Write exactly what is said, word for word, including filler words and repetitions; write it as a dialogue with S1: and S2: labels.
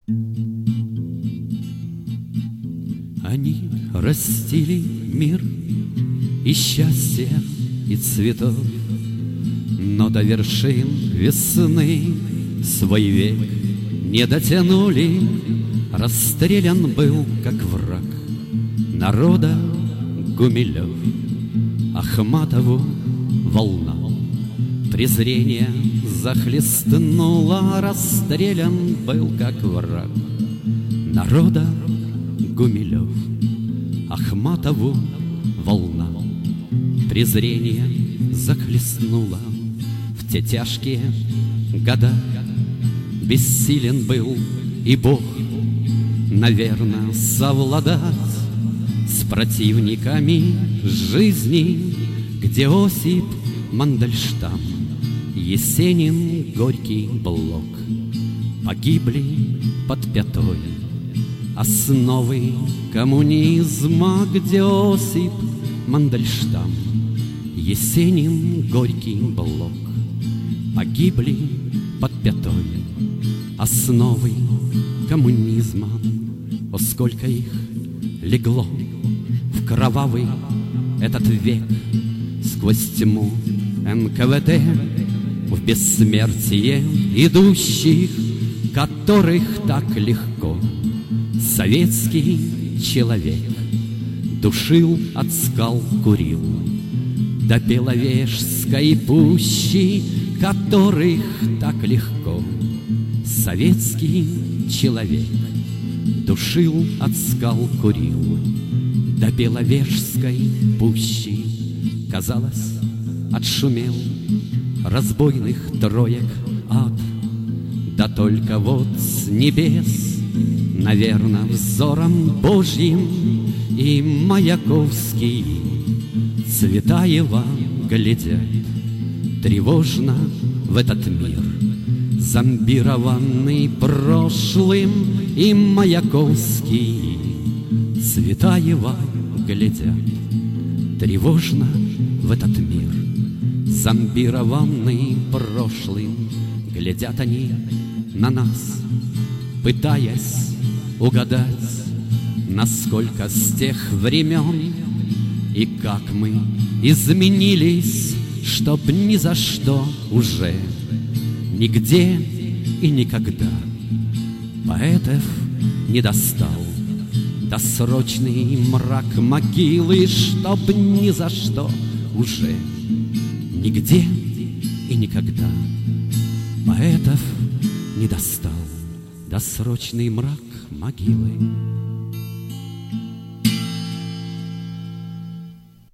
S1: Они растили мир и счастья, и цветов, но до вершин весны свой век не дотянули. Расстрелян был, как враг народа, Гумилев. Ахматову волна презрения захлестнула. Расстрелян был, как враг народа, Гумилев. Ахматову волна презрения захлестнула. В те тяжкие года бессилен был и Бог, наверно, совладать с противниками жизни, где Осип Мандельштам, Есенин, Горький, Блок погибли под пятой основы коммунизма, где Осип Мандельштам, Есенин, Горький, Блок погибли под пятой основой коммунизма. О, сколько их легло в кровавый этот век, сквозь тьму эн ка вэ дэ, в бессмертие идущих, которых так легко советский человек душил, от скал курил, до Беловежской пущи, которых так легко советский человек душил, от скал курил, до Беловежской пущи. Казалось, отшумел разбойных троек ад, да только вот с небес, наверно, взором Божьим и Маяковский Цветаева глядят тревожно в этот мир, зомбированный прошлым, и Маяковский Цветаева глядят тревожно в этот мир, зомбированный прошлым. Глядят они на нас, пытаясь угадать, насколько с тех времен и как мы изменились, чтоб ни за что уже, нигде и никогда поэтов не достал досрочный мрак могилы, чтоб ни за что уже, нигде и никогда поэтов не достал досрочный мрак могилы.